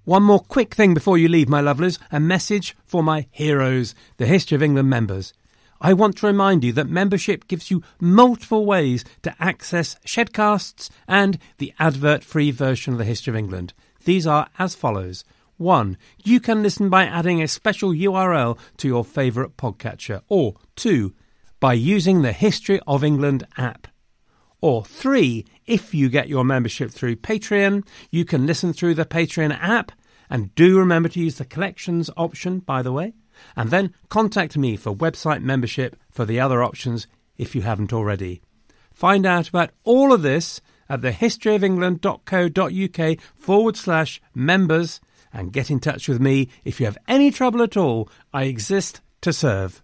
One more quick thing before you leave, my lovelies, a message for my heroes, the History of England members. I want to remind you that membership gives you multiple ways to access Shedcasts and the advert-free version of the History of England. These are as follows. 1. You can listen by adding a special URL to your favourite podcatcher. Or 2. By using the History of England app. Or 3. If you get your membership through Patreon, you can listen through the Patreon app. And do remember to use the collections option, by the way. And then contact me for website membership for the other options if you haven't already. Find out about all of this at thehistoryofengland.co.uk/members and get in touch with me if you have any trouble at all. I exist to serve.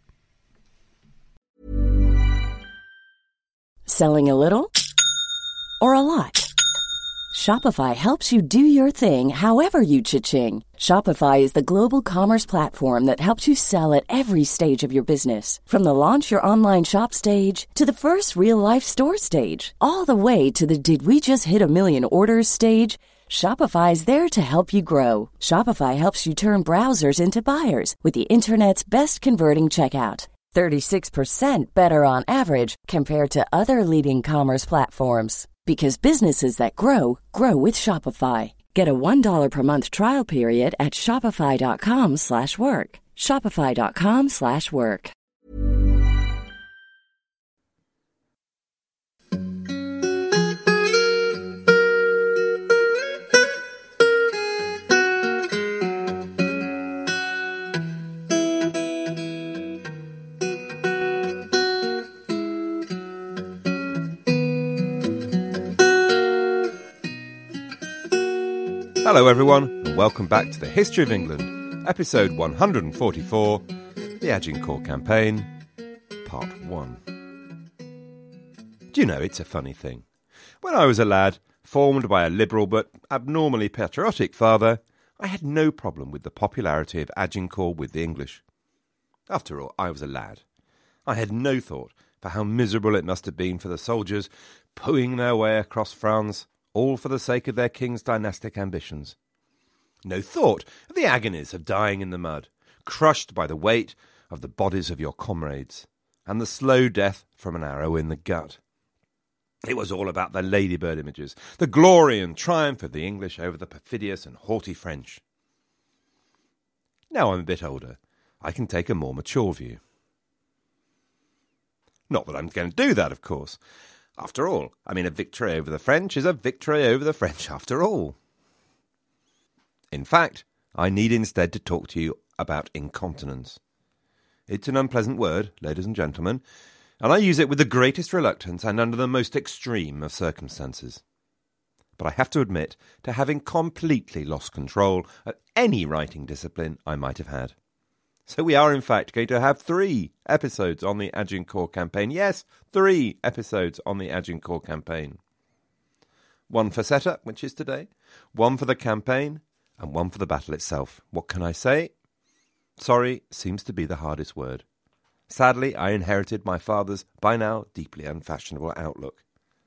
Selling a little or a lot? Shopify helps you do your thing however you cha-ching. Shopify is the global commerce platform that helps you sell at every stage of your business. From the launch your online shop stage to the first real-life store stage, all the way to the did we just hit a million orders stage. Shopify is there to help you grow. Shopify helps you turn browsers into buyers with the internet's best converting checkout. 36% better on average compared to other leading commerce platforms. Because businesses that grow, grow with Shopify. Get a $1 per month trial period at shopify.com/work. Shopify.com/work. Hello everyone, and welcome back to the History of England, episode 144, the Agincourt Campaign, part 1. Do you know, it's a funny thing. When I was a lad, formed by a liberal but abnormally patriotic father, I had no problem with the popularity of Agincourt with the English. After all, I was a lad. I had no thought for how miserable it must have been for the soldiers pooing their way across France, all for the sake of their king's dynastic ambitions. No thought of the agonies of dying in the mud, crushed by the weight of the bodies of your comrades, and the slow death from an arrow in the gut. It was all about the ladybird images, the glory and triumph of the English over the perfidious and haughty French. Now I'm a bit older, I can take a more mature view. Not that I'm going to do that, of course. After all, a victory over the French is a victory over the French after all. In fact, I need instead to talk to you about incontinence. It's an unpleasant word, ladies and gentlemen, and I use it with the greatest reluctance and under the most extreme of circumstances. But I have to admit to having completely lost control of any writing discipline I might have had. So we are in fact going to have 3 episodes on the Agincourt Campaign. Yes, 3 episodes on the Agincourt Campaign. 1 for setup, which is today, 1 for the campaign, and 1 for the battle itself. What can I say? Sorry seems to be the hardest word. Sadly, I inherited my father's, by now, deeply unfashionable outlook.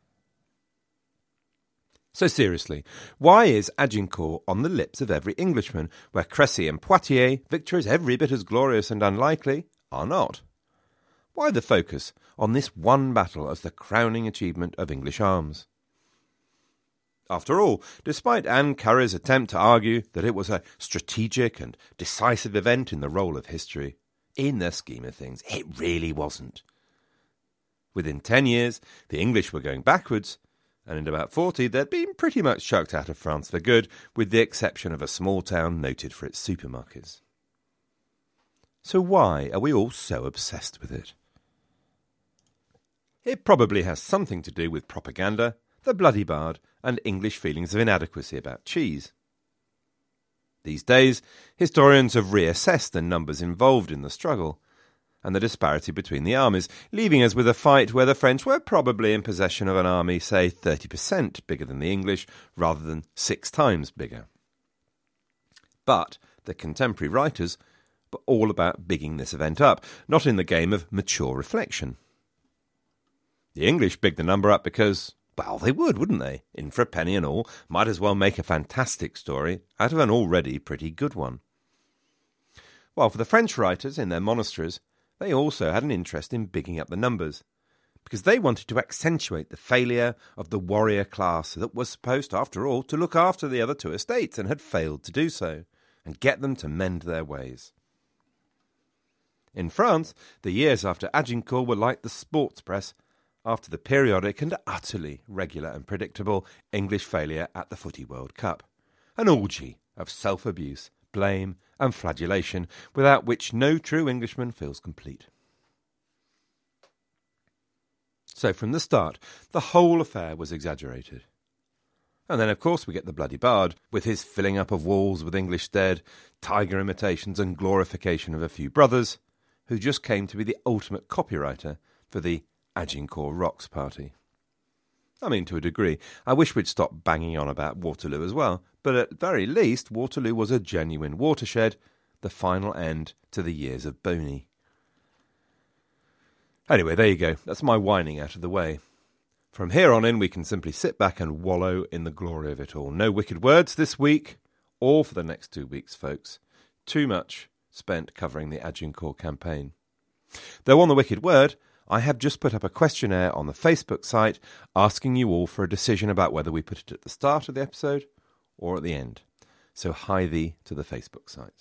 So seriously, why is Agincourt on the lips of every Englishman, where Crécy and Poitiers, victories every bit as glorious and unlikely, are not? Why the focus on this one battle as the crowning achievement of English arms? After all, despite Anne Currie's attempt to argue that it was a strategic and decisive event in the roll of history, in the scheme of things, it really wasn't. Within 10 years, the English were going backwards, and in about 40 they'd been pretty much chucked out of France for good, with the exception of a small town noted for its supermarkets. So why are we all so obsessed with it? It probably has something to do with propaganda, the bloody bard, and English feelings of inadequacy about cheese. These days, historians have reassessed the numbers involved in the struggle, and the disparity between the armies, leaving us with a fight where the French were probably in possession of an army, say, 30% bigger than the English, rather than 6 times bigger. But the contemporary writers were all about bigging this event up, not in the game of mature reflection. The English bigged the number up because, Well, they would, wouldn't they? In for a penny and all, might as well make a fantastic story out of an already pretty good one. While for the French writers in their monasteries, they also had an interest in bigging up the numbers, because they wanted to accentuate the failure of the warrior class that was supposed, after all, to look after the other two estates and had failed to do so, and get them to mend their ways. In France, the years after Agincourt were like the sports press after the periodic and utterly regular and predictable English failure at the Footy World Cup. An orgy of self-abuse, blame and flagellation, without which no true Englishman feels complete. So from the start, the whole affair was exaggerated. And then, of course, we get the bloody bard, with his filling up of walls with English dead, tiger imitations and glorification of a few brothers, who just came to be the ultimate copywriter for the Agincourt Rocks party. I mean, to a degree. I wish we'd stop banging on about Waterloo as well, but at very least Waterloo was a genuine watershed, the final end to the years of Boney. Anyway, there you go. That's my whining out of the way. From here on in, we can simply sit back and wallow in the glory of it all. No wicked words this week, or for the next 2 weeks, folks. Too much spent covering the Agincourt campaign. Though on the wicked word, I have just put up a questionnaire on the Facebook site asking you all for a decision about whether we put it at the start of the episode or at the end. So hi thee to the Facebook site.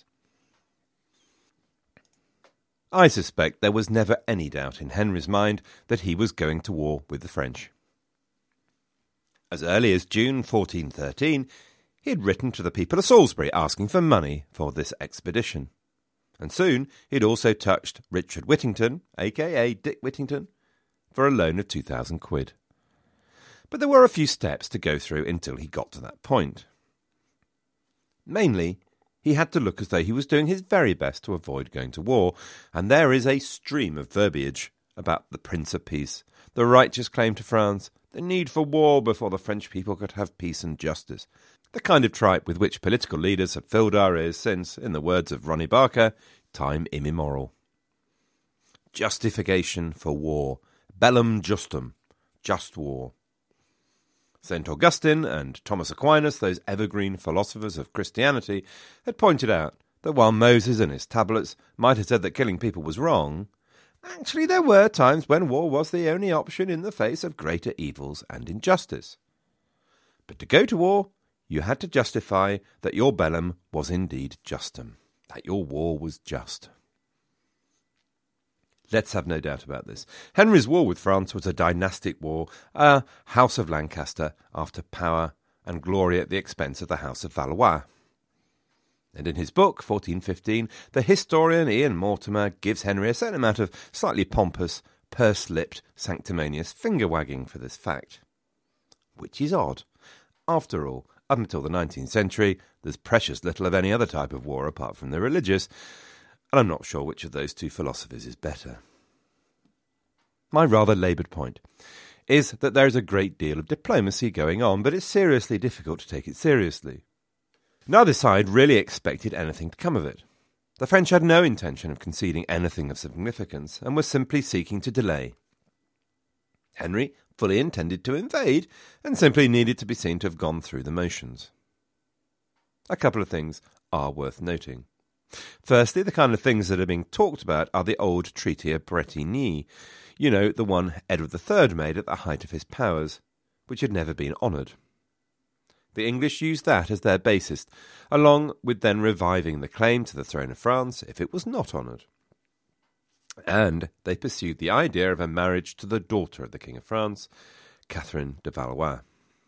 I suspect there was never any doubt in Henry's mind that he was going to war with the French. As early as June 1413, he had written to the people of Salisbury asking for money for this expedition. And soon he'd also touched Richard Whittington, a.k.a. Dick Whittington, for a loan of 2,000 quid. But there were a few steps to go through until he got to that point. Mainly, he had to look as though he was doing his very best to avoid going to war, and there is a stream of verbiage about the Prince of Peace, the righteous claim to France, the need for war before the French people could have peace and justice, the kind of tripe with which political leaders have filled our ears since, in the words of Ronnie Barker, time immemorial. Justification for war, bellum justum, just war. St. Augustine and Thomas Aquinas, those evergreen philosophers of Christianity, had pointed out that while Moses and his tablets might have said that killing people was wrong, actually there were times when war was the only option in the face of greater evils and injustice. But to go to war, you had to justify that your bellum was indeed justum, that your war was just. Let's have no doubt about this. Henry's war with France was a dynastic war, a House of Lancaster after power and glory at the expense of the House of Valois. And in his book, 1415, the historian Ian Mortimer gives Henry a certain amount of slightly pompous, purse-lipped, sanctimonious finger-wagging for this fact. Which is odd. After all, up until the 19th century, there's precious little of any other type of war apart from the religious, and I'm not sure which of those two philosophies is better. My rather laboured point is that there is a great deal of diplomacy going on, but it's seriously difficult to take it seriously. Neither side really expected anything to come of it. The French had no intention of conceding anything of significance, and were simply seeking to delay. Henry fully intended to invade, and simply needed to be seen to have gone through the motions. A couple of things are worth noting. Firstly, the kind of things that are being talked about are the old Treaty of Bretigny, you know, the one Edward III made at the height of his powers, which had never been honoured. The English used that as their basis, along with then reviving the claim to the throne of France if it was not honoured. And they pursued the idea of a marriage to the daughter of the King of France, Catherine de Valois.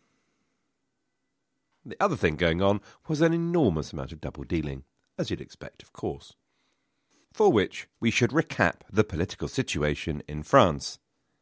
The other thing going on was an enormous amount of double-dealing, as you'd expect, of course. For which we should recap the political situation in France.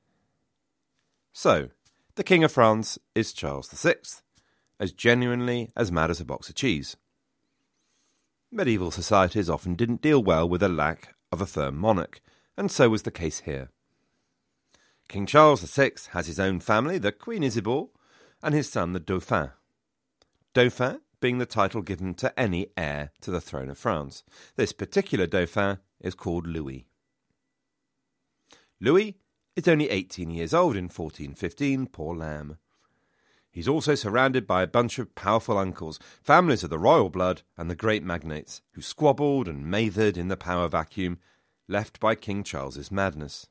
So, the King of France is Charles VI, as genuinely as mad as a box of cheese. Medieval societies often didn't deal well with a lack of a firm monarch, and so was the case here. King Charles VI has his own family, the Queen Isabeau, and his son the Dauphin. Dauphin being the title given to any heir to the throne of France. This particular Dauphin is called Louis. Louis is only 18 years old in 1415, poor lamb, He's also surrounded by a bunch of powerful uncles, families of the royal blood and the great magnates, who squabbled and mathered in the power vacuum left by King Charles's madness.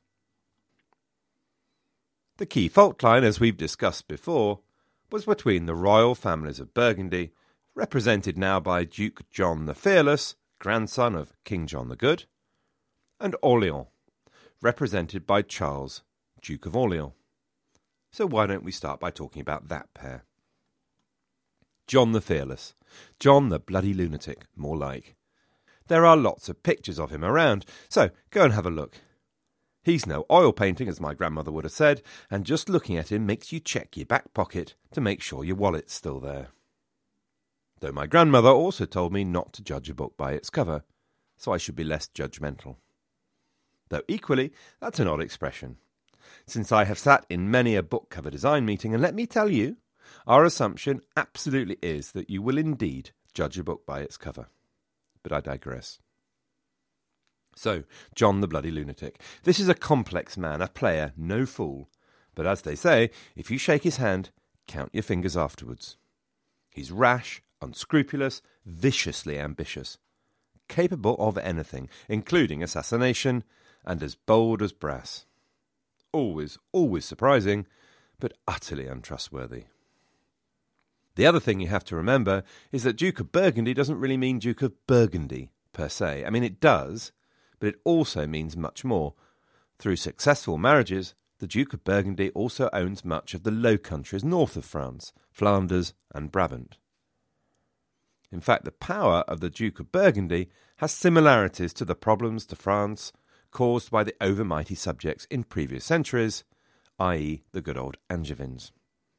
The key fault line, as we've discussed before, was between the royal families of Burgundy, represented now by Duke John the Fearless, grandson of King John the Good, and Orléans, represented by Charles, Duke of Orléans. So why don't we start by talking about that pair? John the Fearless. John the bloody lunatic, more like. There are lots of pictures of him around, so go and have a look. He's no oil painting, as my grandmother would have said, and just looking at him makes you check your back pocket to make sure your wallet's still there. Though my grandmother also told me not to judge a book by its cover, so I should be less judgmental. Though equally, that's an odd expression, since I have sat in many a book cover design meeting, and let me tell you, our assumption absolutely is that you will indeed judge a book by its cover. But I digress. So, John the bloody lunatic. This is a complex man, a player, no fool. But as they say, if you shake his hand, count your fingers afterwards. He's rash, unscrupulous, viciously ambitious, capable of anything, including assassination, and as bold as brass. Always surprising, but utterly untrustworthy. The other thing you have to remember is that Duke of Burgundy doesn't really mean Duke of Burgundy, per se. I mean, it does, but it also means much more. Through successful marriages, the Duke of Burgundy also owns much of the Low Countries north of France, Flanders and Brabant. In fact, the power of the Duke of Burgundy has similarities to the problems to France caused by the overmighty subjects in previous centuries, i.e. the good old Angevins.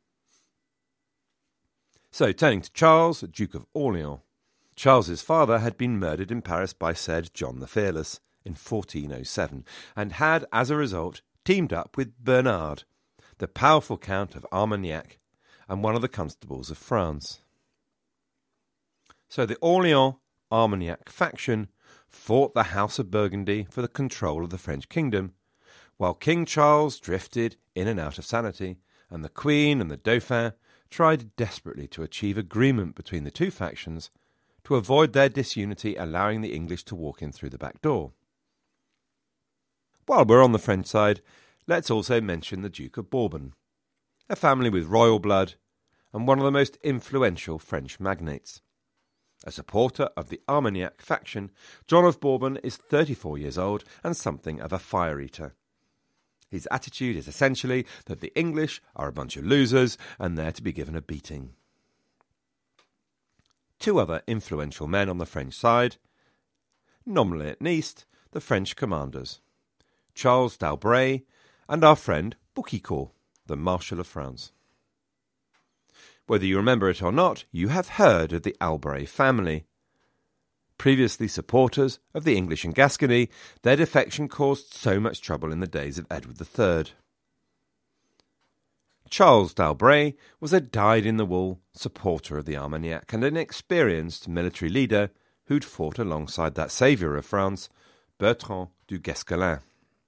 So, turning to Charles, Duke of Orléans. Charles's father had been murdered in Paris by said John the Fearless in 1407, and had, as a result, teamed up with Bernard, the powerful Count of Armagnac, and one of the constables of France. So the Orléans-Armagnac faction fought the House of Burgundy for the control of the French kingdom, while King Charles drifted in and out of sanity, and the Queen and the Dauphin tried desperately to achieve agreement between the two factions to avoid their disunity, allowing the English to walk in through the back door. While we're on the French side, let's also mention the Duke of Bourbon, a family with royal blood and one of the most influential French magnates. A supporter of the Armagnac faction, John of Bourbon is 34 years old and something of a fire-eater. His attitude is essentially that the English are a bunch of losers and they're to be given a beating. Two other influential men on the French side, nominally at least, the French commanders, Charles d'Albret and our friend Boucicaut, the Marshal of France. Whether you remember it or not, you have heard of the Albret family. Previously supporters of the English in Gascony, their defection caused so much trouble in the days of Edward III. Charles d'Albret was a dyed-in-the-wool supporter of the Armagnac and an experienced military leader who'd fought alongside that saviour of France, Bertrand du Guesclin.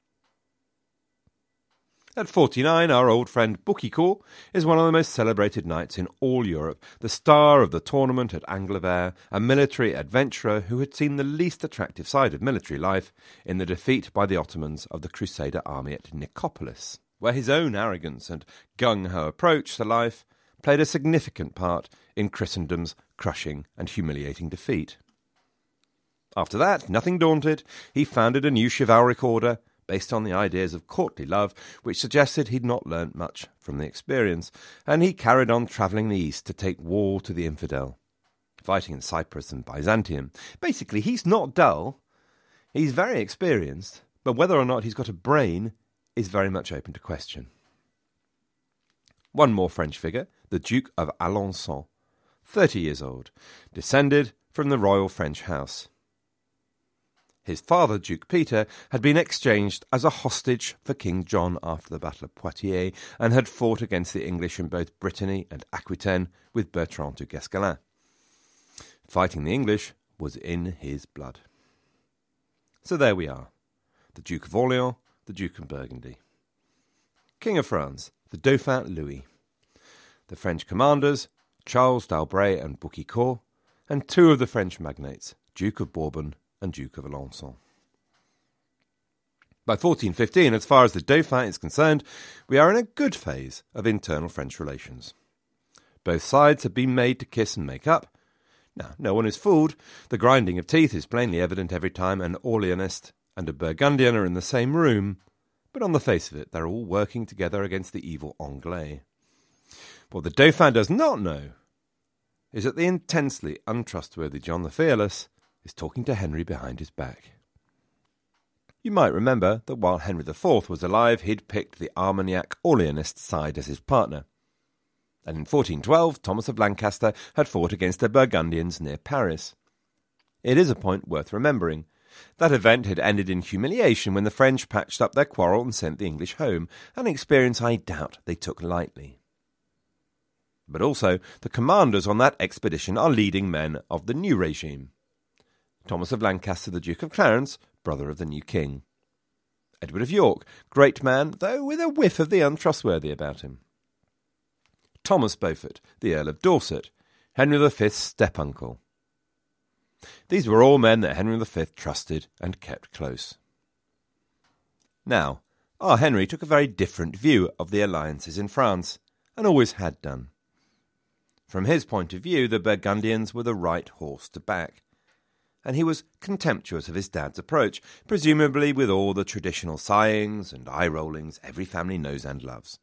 At 49, our old friend Boucicaut is one of the most celebrated knights in all Europe, the star of the tournament at Angleterre, a military adventurer who had seen the least attractive side of military life in the defeat by the Ottomans of the Crusader army at Nicopolis, where his own arrogance and gung-ho approach to life played a significant part in Christendom's crushing and humiliating defeat. After that, nothing daunted, he founded a new chivalric order based on the ideas of courtly love, which suggested he'd not learnt much from the experience, and he carried on travelling the east to take war to the infidel, fighting in Cyprus and Byzantium. Basically, he's not dull, he's very experienced, but whether or not he's got a brain is very much open to question. One more French figure, the Duke of Alençon, 30 years old, descended from the royal French house. His father, Duke Peter, had been exchanged as a hostage for King John after the Battle of Poitiers and had fought against the English in both Brittany and Aquitaine with Bertrand du Guesclin. Fighting the English was in his blood. So there we are, the Duke of Orléans, the Duke of Burgundy. King of France, the Dauphin Louis. the French commanders, Charles d'Albret and Boucicaut, and two of the French magnates, Duke of Bourbon and Duke of Alençon. By 1415, as far as the Dauphin is concerned, we are in a good phase of internal French relations. Both sides have been made to kiss and make up. Now, no one is fooled. The grinding of teeth is plainly evident every time an Orleanist and a Burgundian are in the same room, but on the face of it, they're all working together against the evil Anglais. What the Dauphin does not know is that the intensely untrustworthy John the Fearless is talking to Henry behind his back. You might remember that while Henry IV was alive, he'd picked the Armagnac Orleanist side as his partner. And in 1412, Thomas of Lancaster had fought against the Burgundians near Paris. It is a point worth remembering. That event had ended in humiliation when the French patched up their quarrel and sent the English home, an experience I doubt they took lightly. But also, the commanders on that expedition are leading men of the new regime. Thomas of Lancaster, the Duke of Clarence, brother of the new king. Edward of York, great man, though with a whiff of the untrustworthy about him. Thomas Beaufort, the Earl of Dorset, Henry V's step-uncle. These were all men that Henry V trusted and kept close. Now, our Henry took a very different view of the alliances in France, and always had done. From his point of view, the Burgundians were the right horse to back, and he was contemptuous of his dad's approach, presumably with all the traditional sighings and eye-rollings every family knows and loves.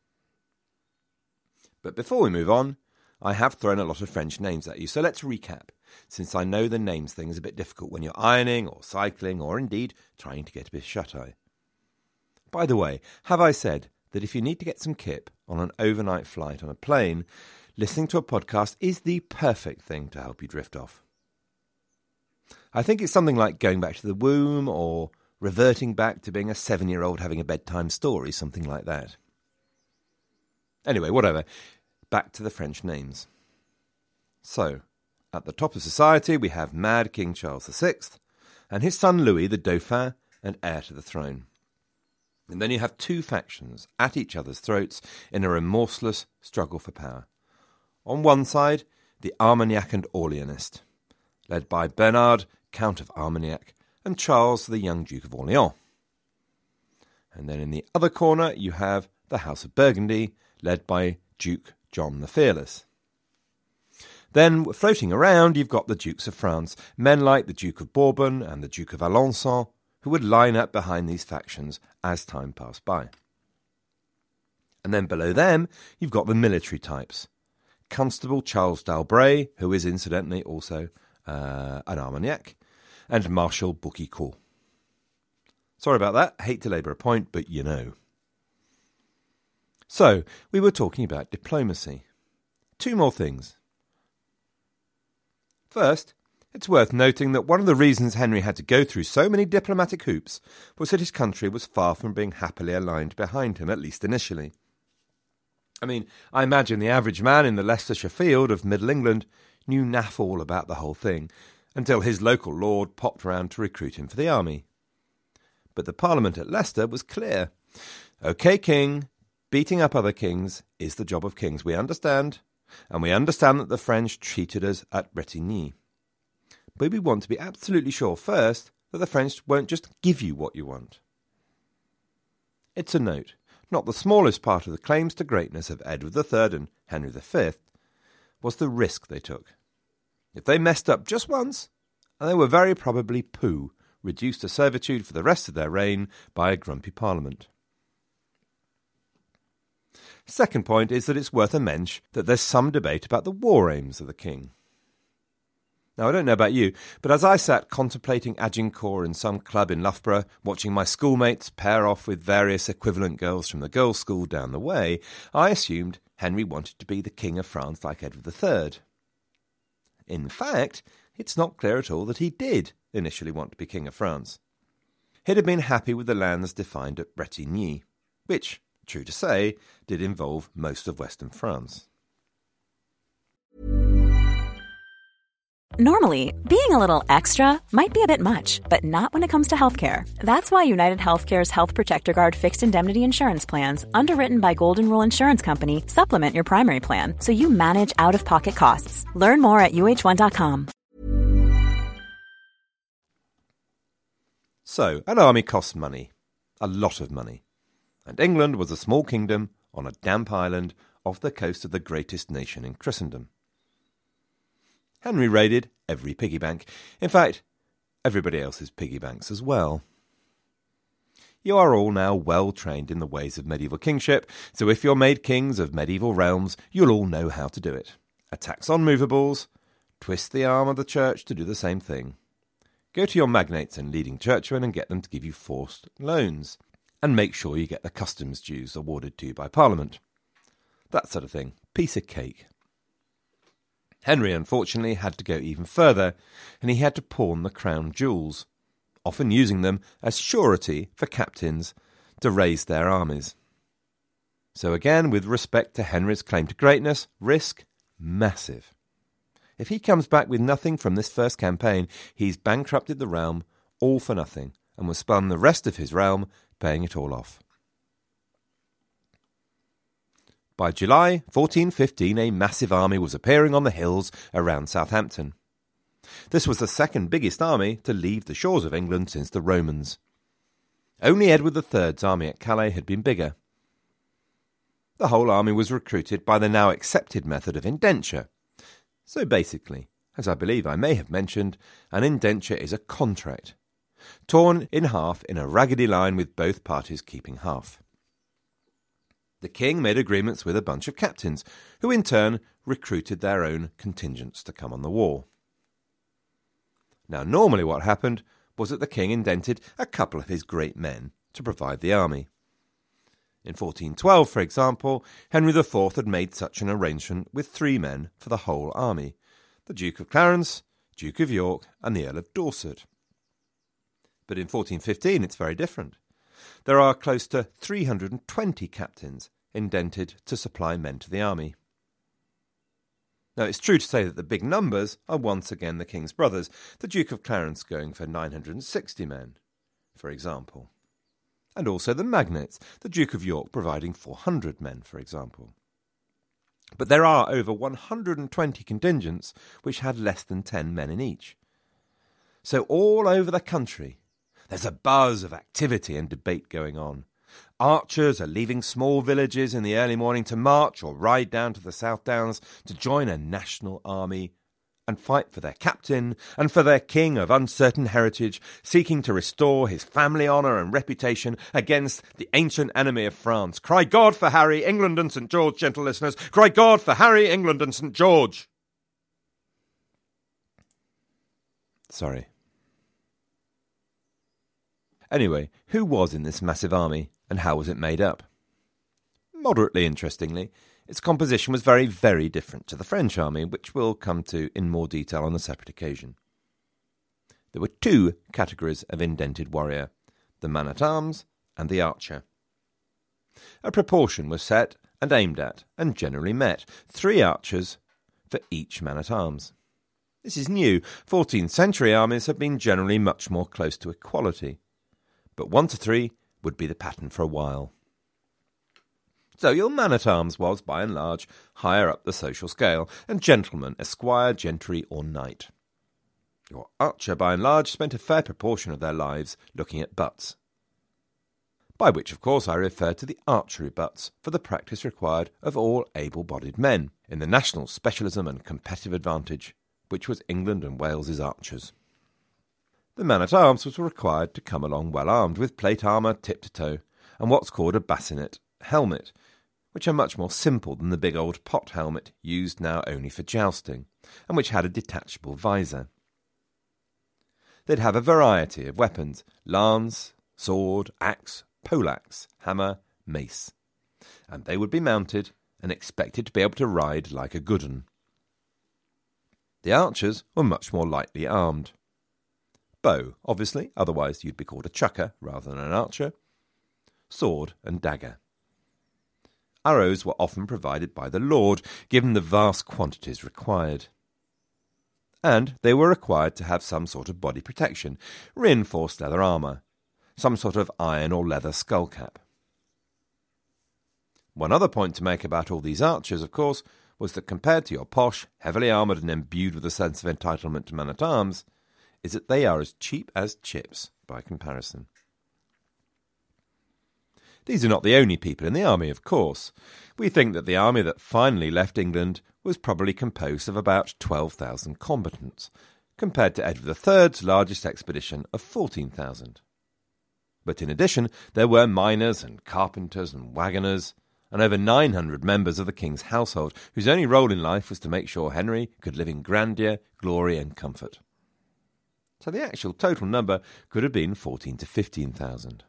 But before we move on, I have thrown a lot of French names at you, so let's recap, since I know the names thing is a bit difficult when you're ironing or cycling or indeed trying to get a bit shut-eye. By the way, have I said that if you need to get some kip on an overnight flight on a plane, listening to a podcast is the perfect thing to help you drift off? I think it's something like going back to the womb or reverting back to being a 7-year-old having a bedtime story, something like that. Anyway, whatever. Back to the French names. So, at the top of society we have Mad King Charles VI and his son Louis, the Dauphin and heir to the throne. And then you have two factions at each other's throats in a remorseless struggle for power. On one side, the Armagnac and Orleanist, led by Bernard, Count of Armagnac, and Charles, the young Duke of Orleans. And then in the other corner you have the House of Burgundy, led by Duke John the Fearless. Then, floating around, you've got the Dukes of France, men like the Duke of Bourbon and the Duke of Alençon, who would line up behind these factions as time passed by. And then below them, you've got the military types. Constable Charles d'Albret, who is incidentally also an Armagnac, and Marshal Boucicaut. Sorry about that, hate to labour a point, but you know. So, we were talking about diplomacy. Two more things. First, it's worth noting that one of the reasons Henry had to go through so many diplomatic hoops was that his country was far from being happily aligned behind him, at least initially. I mean, I imagine the average man in the Leicestershire field of Middle England knew naff all about the whole thing, until his local lord popped round to recruit him for the army. But the Parliament at Leicester was clear. OK, King, beating up other kings is the job of kings, we understand, and we understand that the French treated us at Bretigny. But we want to be absolutely sure first that the French won't just give you what you want. It's a note. Not the smallest part of the claims to greatness of Edward III and Henry V was the risk they took. If they messed up just once, and they were very probably reduced to servitude for the rest of their reign by a grumpy Parliament. Second point is that it's worth a mention that there's some debate about the war aims of the king. Now, I don't know about you, but as I sat contemplating Agincourt in some club in Loughborough, watching my schoolmates pair off with various equivalent girls from the girls' school down the way, I assumed Henry wanted to be the King of France like Edward III. In fact, it's not clear at all that he did initially want to be King of France. He'd have been happy with the lands defined at Bretigny, which, true to say, did involve most of western France. Normally, being a little extra might be a bit much, but not when it comes to healthcare. That's why United Healthcare's Health Protector Guard fixed indemnity insurance plans, underwritten by Golden Rule Insurance Company, supplement your primary plan so you manage out-of-pocket costs. Learn more at uh1.com. So, an army costs money. A lot of money. And England was a small kingdom on a damp island off the coast of the greatest nation in Christendom. Henry raided every piggy bank. In fact, everybody else's piggy banks as well. You are all now well trained in the ways of medieval kingship, so if you're made kings of medieval realms, you'll all know how to do it. A tax on movables, twist the arm of the church to do the same thing. Go to your magnates and leading churchmen and get them to give you forced loans, and make sure you get the customs dues awarded to you by Parliament. That sort of thing. Piece of cake. Henry, unfortunately, had to go even further, and he had to pawn the crown jewels, often using them as surety for captains to raise their armies. So again, with respect to Henry's claim to greatness, risk massive. If he comes back with nothing from this first campaign, he's bankrupted the realm all for nothing, and will spend the rest of his realm paying it all off. By July 1415, a massive army was appearing on the hills around Southampton. This was the second biggest army to leave the shores of England since the Romans. Only Edward III's army at Calais had been bigger. The whole army was recruited by the now accepted method of indenture. So basically, as I believe I may have mentioned, an indenture is a contract, torn in half in a raggedy line with both parties keeping half. The king made agreements with a bunch of captains, who in turn recruited their own contingents to come on the war. Now, normally what happened was that the king indented a couple of his great men to provide the army. In 1412, for example, Henry IV had made such an arrangement with 3 men for the whole army: the Duke of Clarence, Duke of York, and the Earl of Dorset. But in 1415 it's very different. There are close to 320 captains indented to supply men to the army. Now, it's true to say that the big numbers are once again the king's brothers, the Duke of Clarence going for 960 men, for example. And also the magnates, the Duke of York providing 400 men, for example. But there are over 120 contingents which had less than 10 men in each. So all over the country, there's a buzz of activity and debate going on. Archers are leaving small villages in the early morning to march or ride down to the South Downs to join a national army and fight for their captain and for their king of uncertain heritage, seeking to restore his family honour and reputation against the ancient enemy of France. Cry God for Harry, England and St. George, gentle listeners. Cry God for Harry, England and St. George. Sorry. Anyway, who was in this massive army, and how was it made up? Moderately interestingly, its composition was very, very different to the French army, which we'll come to in more detail on a separate occasion. There were 2 categories of indented warrior, the man-at-arms and the archer. A proportion was set and aimed at, and generally met, 3 archers for each man-at-arms. This is new. 14th century armies have been generally much more close to equality, but 1 to 3 would be the pattern for a while. So your man-at-arms was, by and large, higher up the social scale, and gentleman, esquire, gentry, or knight. Your archer, by and large, spent a fair proportion of their lives looking at butts. By which, of course, I refer to the archery butts for the practice required of all able-bodied men, in the national specialism and competitive advantage, which was England and Wales's archers. The man-at-arms was required to come along well armed, with plate armour tip to toe, and what's called a bassinet helmet, which are much more simple than the big old pot helmet used now only for jousting, and which had a detachable visor. They'd have a variety of weapons: lance, sword, axe, poleaxe, hammer, mace, and they would be mounted and expected to be able to ride like a good 'un. The archers were much more lightly armed. Bow, obviously, otherwise you'd be called a chucker rather than an archer. Sword and dagger. Arrows were often provided by the lord, given the vast quantities required. and they were required to have some sort of body protection, reinforced leather armour, some sort of iron or leather skullcap. One other point to make about all these archers, of course, was that compared to your posh, heavily armoured and imbued with a sense of entitlement to man-at-arms, is that they are as cheap as chips by comparison. These are not the only people in the army, of course. We think that the army that finally left England was probably composed of about 12,000 combatants, compared to Edward III's largest expedition of 14,000. But in addition, there were miners and carpenters and waggoners, and over 900 members of the king's household, whose only role in life was to make sure Henry could live in grandeur, glory and comfort. So the actual total number could have been 14 to 15,000.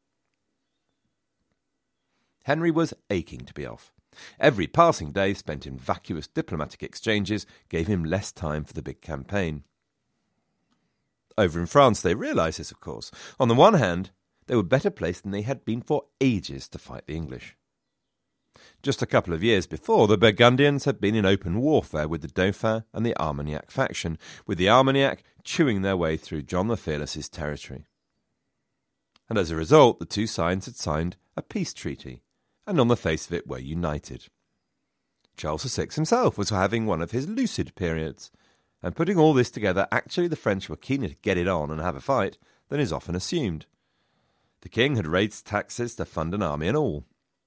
Henry was aching to be off. Every passing day spent in vacuous diplomatic exchanges gave him less time for the big campaign. Over in France they realised this, of course. On the one hand, they were better placed than they had been for ages to fight the English. Just a couple of years before, the Burgundians had been in open warfare with the Dauphin and the Armagnac faction, with the Armagnac chewing their way through John the Fearless's territory. And as a result, the two sides had signed a peace treaty, and on the face of it were united. Charles VI himself was having one of his lucid periods, and putting all this together, actually the French were keener to get it on and have a fight than is often assumed. The king had raised taxes to fund an army and all.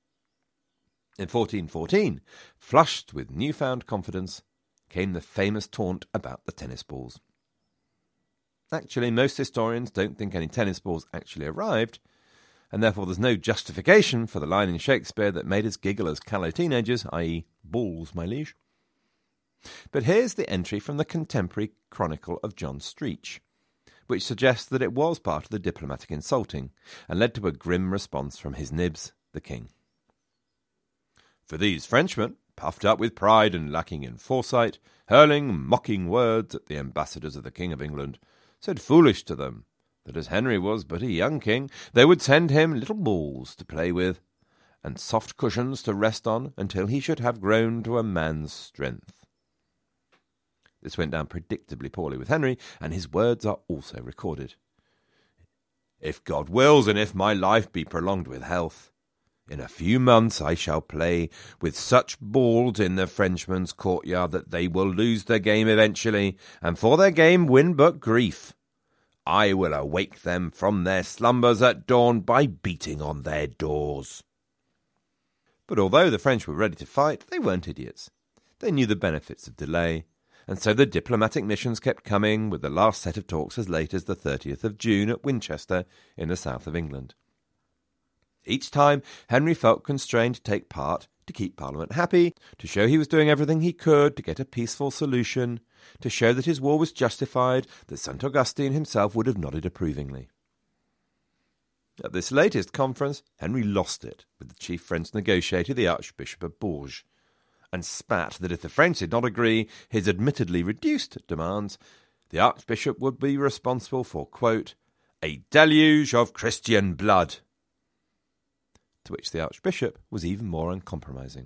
In 1414, flushed with newfound confidence, came the famous taunt about the tennis balls. Actually, most historians don't think any tennis balls actually arrived, and therefore there's no justification for the line in Shakespeare that made us giggle as callow teenagers, i.e. balls, my liege. But here's the entry from the contemporary chronicle of John Streech, which suggests that it was part of the diplomatic insulting, and led to a grim response from his nibs, the king. For these Frenchmen, puffed up with pride and lacking in foresight, hurling mocking words at the ambassadors of the King of England, said foolish to them, that as Henry was but a young king, they would send him little balls to play with, and soft cushions to rest on until he should have grown to a man's strength. This went down predictably poorly with Henry, and his words are also recorded. If God wills, and if my life be prolonged with health, in a few months I shall play with such balls in the Frenchmen's courtyard that they will lose their game eventually, and for their game win but grief. I will awake them from their slumbers at dawn by beating on their doors. But although the French were ready to fight, they weren't idiots. They knew the benefits of delay, and so the diplomatic missions kept coming, with the last set of talks as late as the 30th of June at Winchester in the south of England. Each time Henry felt constrained to take part, to keep Parliament happy, to show he was doing everything he could to get a peaceful solution, to show that his war was justified, that St. Augustine himself would have nodded approvingly. At this latest conference, Henry lost it with the chief French negotiator, the Archbishop of Bourges, and spat that if the French did not agree his admittedly reduced demands, the Archbishop would be responsible for, quote, a deluge of Christian blood. To which the Archbishop was even more uncompromising.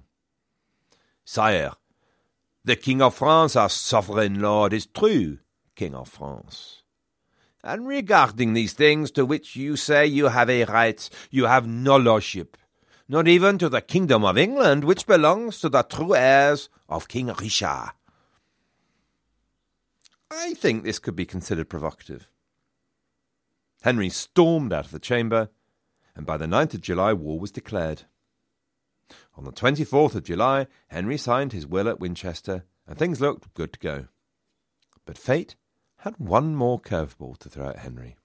Sire, the King of France, our sovereign lord, is true King of France. And regarding these things to which you say you have a right, you have no lordship, not even to the kingdom of England, which belongs to the true heirs of King Richard. I think this could be considered provocative. Henry stormed out of the chamber, and by the 9th of July war was declared. On the 24th of July, Henry signed his will at Winchester, and things looked good to go. But fate had one more curveball to throw at Henry.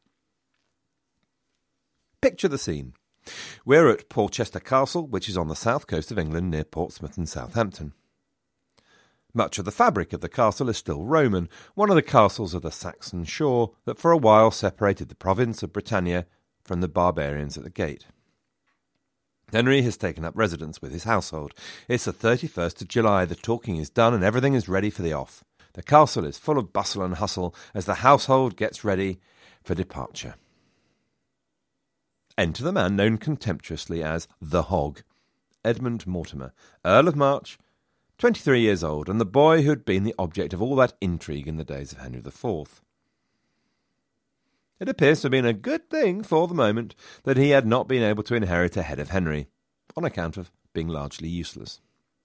Picture the scene. We're at Porchester Castle, which is on the south coast of England near Portsmouth and Southampton. Much of the fabric of the castle is still Roman, one of the castles of the Saxon shore that for a while separated the province of Britannia from the barbarians at the gate. Henry has taken up residence with his household. It's the 31st of July, the talking is done and everything is ready for the off. The castle is full of bustle and hustle as the household gets ready for departure. Enter the man known contemptuously as the Hog, Edmund Mortimer, Earl of March, 23 years old, and the boy who had been the object of all that intrigue in the days of Henry IV. It appears to have been a good thing for the moment that he had not been able to inherit ahead of Henry, on account of being largely useless.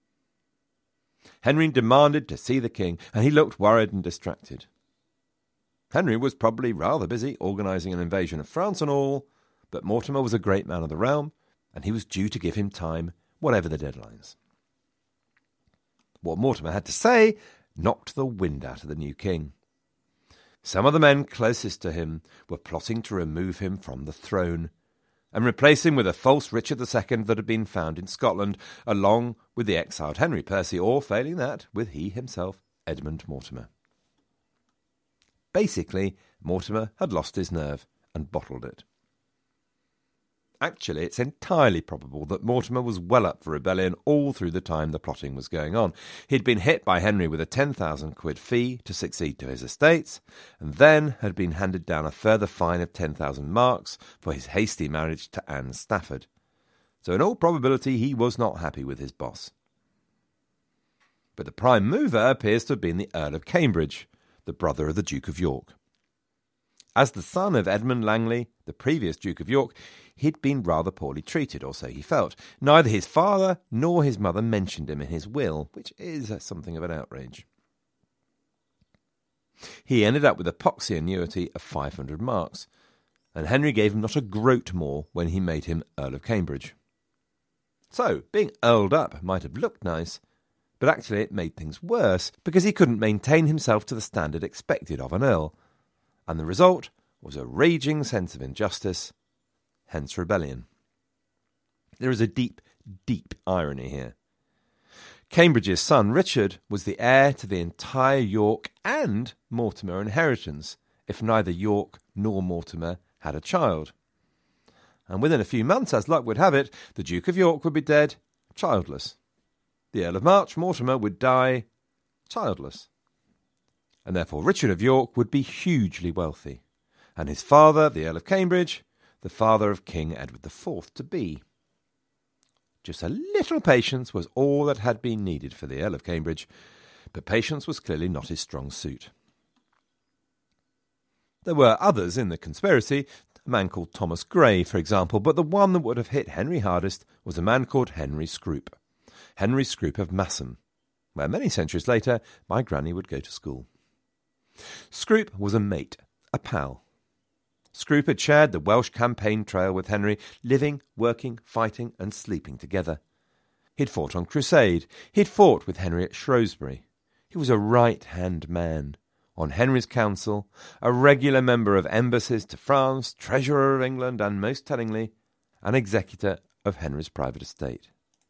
Henry demanded to see the king, and he looked worried and distracted. Henry was probably rather busy organising an invasion of France and all, but Mortimer was a great man of the realm, and he was due to give him time, whatever the deadlines. What Mortimer had to say knocked the wind out of the new king. Some of the men closest to him were plotting to remove him from the throne and replace him with a false Richard II that had been found in Scotland, along with the exiled Henry Percy, or, failing that, with he himself, Edmund Mortimer. Basically, Mortimer had lost his nerve and bottled it. Actually, it's entirely probable that Mortimer was well up for rebellion all through the time the plotting was going on. He'd been hit by Henry with a 10,000 quid fee to succeed to his estates, and then had been handed down a further fine of 10,000 marks for his hasty marriage to Anne Stafford. So in all probability he was not happy with his boss. But the prime mover appears to have been the Earl of Cambridge, the brother of the Duke of York. As the son of Edmund Langley, the previous Duke of York, he'd been rather poorly treated, or so he felt. Neither his father nor his mother mentioned him in his will, which is something of an outrage. He ended up with a poxy annuity of 500 marks, and Henry gave him not a groat more when he made him Earl of Cambridge. So, being earled up might have looked nice, but actually it made things worse, because he couldn't maintain himself to the standard expected of an earl, and the result was a raging sense of injustice, hence rebellion. There is a deep, deep irony here. Cambridge's son, Richard, was the heir to the entire York and Mortimer inheritance, if neither York nor Mortimer had a child. And within a few months, as luck would have it, the Duke of York would be dead, childless. The Earl of March, Mortimer, would die, childless. And therefore Richard of York would be hugely wealthy, and his father, the Earl of Cambridge, the father of King Edward IV to be. Just a little patience was all that had been needed for the Earl of Cambridge, but patience was clearly not his strong suit. There were others in the conspiracy, a man called Thomas Grey, for example, but the one that would have hit Henry hardest was a man called Henry Scroop. Henry Scroop of Massam, where many centuries later my granny would go to school. Scroop was a mate, a pal. Scroop had shared the Welsh campaign trail with Henry, living, working, fighting and sleeping together. He'd fought on crusade. He'd fought with Henry at Shrewsbury. He was a right-hand man, on Henry's council, a regular member of embassies to France, Treasurer of England, and, most tellingly, an executor of Henry's private estate.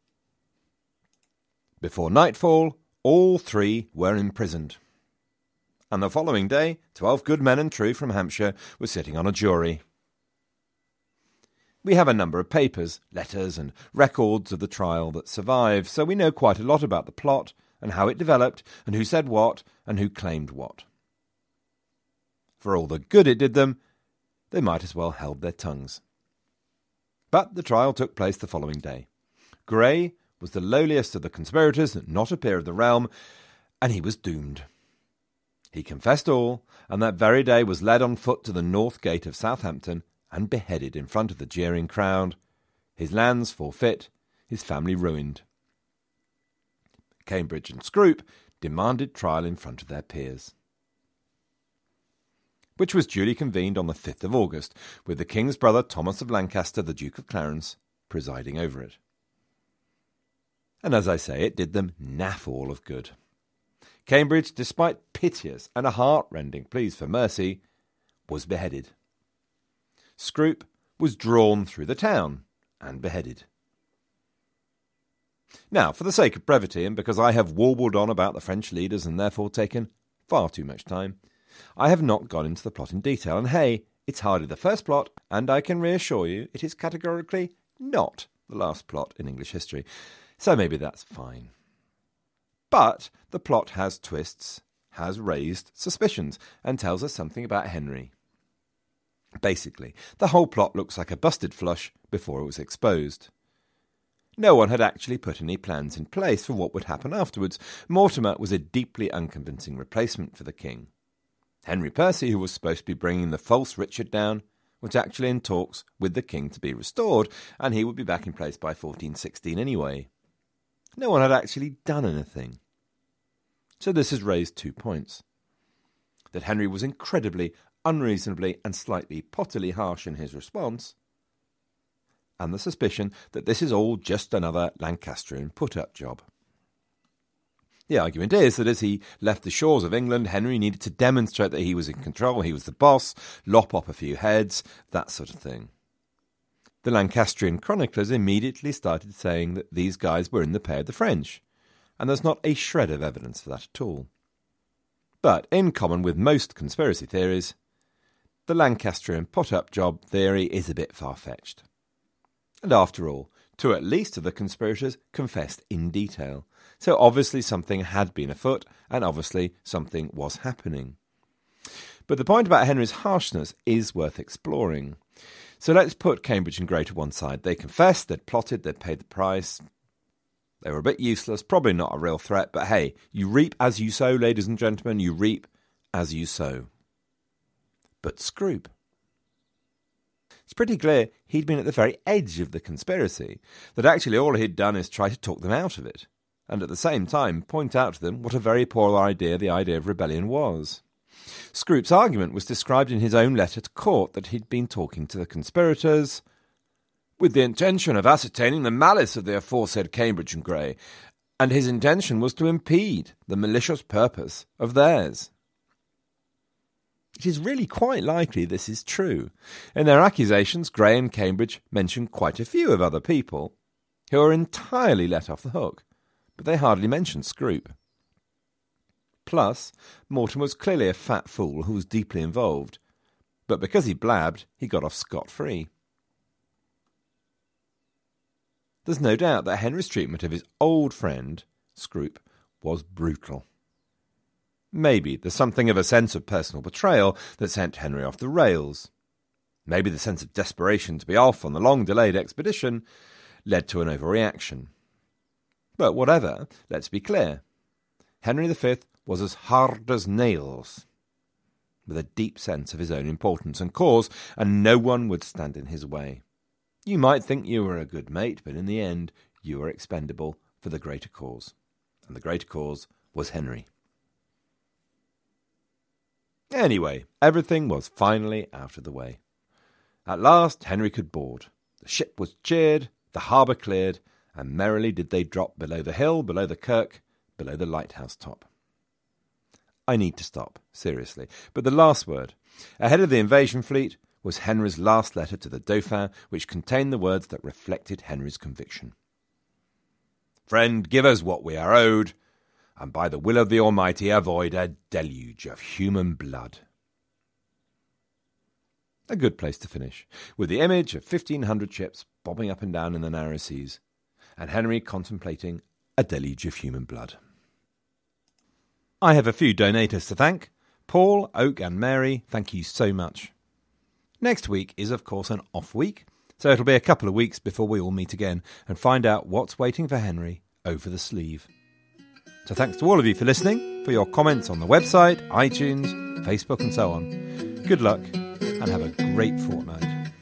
Before nightfall, all three were imprisoned. And the following day, 12 good men and true from Hampshire were sitting on a jury. We have a number of papers, letters and records of the trial that survive, so we know quite a lot about the plot and how it developed and who said what and who claimed what. For all the good it did them, they might as well held their tongues. But the trial took place the following day. Grey was the lowliest of the conspirators, not a peer of the realm, and he was doomed. He confessed all, and that very day was led on foot to the north gate of Southampton and beheaded in front of the jeering crowd, his lands forfeit, his family ruined. Cambridge and Scroop demanded trial in front of their peers, which was duly convened on the 5th of August, with the King's brother Thomas of Lancaster, the Duke of Clarence, presiding over it. And as I say, it did them naff all of good. Cambridge, despite piteous and heart-rending pleas for mercy, was beheaded. Scroop was drawn through the town and beheaded. Now, for the sake of brevity, and because I have warbled on about the French leaders and therefore taken far too much time, I have not gone into the plot in detail, and hey, it's hardly the first plot, and I can reassure you it is categorically not the last plot in English history, so maybe that's fine. But the plot has twists, has raised suspicions, and tells us something about Henry. Basically, the whole plot looks like a busted flush before it was exposed. No one had actually put any plans in place for what would happen afterwards. Mortimer was a deeply unconvincing replacement for the king. Henry Percy, who was supposed to be bringing the false Richard down, was actually in talks with the king to be restored, and he would be back in place by 1416 anyway. No one had actually done anything. So this has raised 2 points. That Henry was incredibly, unreasonably, and slightly pottily harsh in his response, and the suspicion that this is all just another Lancastrian put-up job. The argument is that as he left the shores of England, Henry needed to demonstrate that he was in control, he was the boss, lop off a few heads, that sort of thing. The Lancastrian chroniclers immediately started saying that these guys were in the pay of the French, and there's not a shred of evidence for that at all. But, in common with most conspiracy theories, the Lancastrian put-up job theory is a bit far-fetched. And after all, 2 at least of the conspirators confessed in detail. So obviously something had been afoot, and obviously something was happening. But the point about Henry's harshness is worth exploring. So let's put Cambridge and Grey to one side. They confessed, they'd plotted, they'd paid the price. They were a bit useless, probably not a real threat, but hey, you reap as you sow, ladies and gentlemen, you reap as you sow. But Scroop. It's pretty clear he'd been at the very edge of the conspiracy, that actually all he'd done is try to talk them out of it, and at the same time point out to them what a very poor idea the idea of rebellion was. Scroop's argument was described in his own letter to court that he'd been talking to the conspirators with the intention of ascertaining the malice of the aforesaid Cambridge and Grey, and his intention was to impede the malicious purpose of theirs. It is really quite likely this is true. In their accusations, Grey and Cambridge mention quite a few of other people who are entirely let off the hook, but they hardly mention Scroop. Plus, Mortimer was clearly a fat fool who was deeply involved, but because he blabbed, he got off scot-free. There's no doubt that Henry's treatment of his old friend, Scroop, was brutal. Maybe there's something of a sense of personal betrayal that sent Henry off the rails. Maybe the sense of desperation to be off on the long-delayed expedition led to an overreaction. But whatever, let's be clear. Henry V was as hard as nails, with a deep sense of his own importance and cause, and no one would stand in his way. You might think you were a good mate, but in the end you were expendable for the greater cause. And the greater cause was Henry. Anyway, everything was finally out of the way. At last Henry could board. The ship was cheered, the harbour cleared, and merrily did they drop below the hill, below the kirk, below the lighthouse top. I need to stop, seriously. But the last word, ahead of the invasion fleet, was Henry's last letter to the Dauphin, which contained the words that reflected Henry's conviction. Friend, give us what we are owed, and by the will of the Almighty avoid a deluge of human blood. A good place to finish, with the image of 1,500 ships bobbing up and down in the narrow seas, and Henry contemplating a deluge of human blood. I have a few donators to thank. Paul, Oak and Mary, thank you so much. Next week is, of course, an off week, so it'll be a couple of weeks before we all meet again and find out what's waiting for Henry over the sleeve. So thanks to all of you for listening, for your comments on the website, iTunes, Facebook and so on. Good luck and have a great fortnight.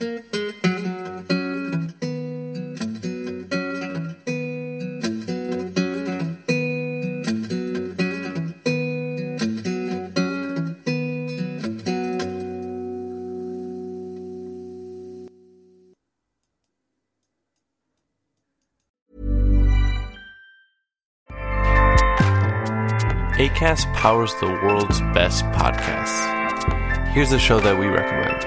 Acast powers the world's best podcasts. Here's a show that we recommend.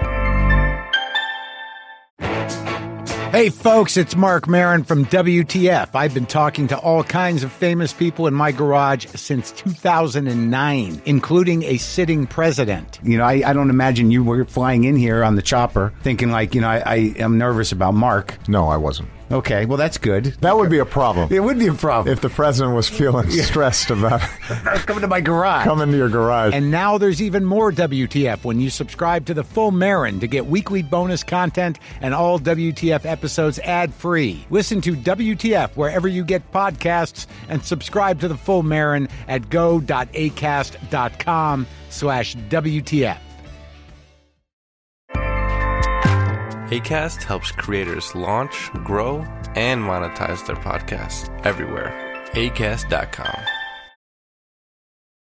Hey folks, it's Mark Maron from WTF. I've been talking to all kinds of famous people in my garage since 2009, including a sitting president. You know, I don't imagine you were flying in here on the chopper thinking like, I am nervous about Mark. No, I wasn't. Okay, well, that's good. That would be a problem. It would be a problem. If the president was feeling stressed about coming to my garage. Coming to your garage. And now there's even more WTF when you subscribe to the Full Marin to get weekly bonus content and all WTF episodes ad-free. Listen to WTF wherever you get podcasts and subscribe to the Full Marin at go.acast.com/WTF. Acast helps creators launch, grow, and monetize their podcasts everywhere. Acast.com.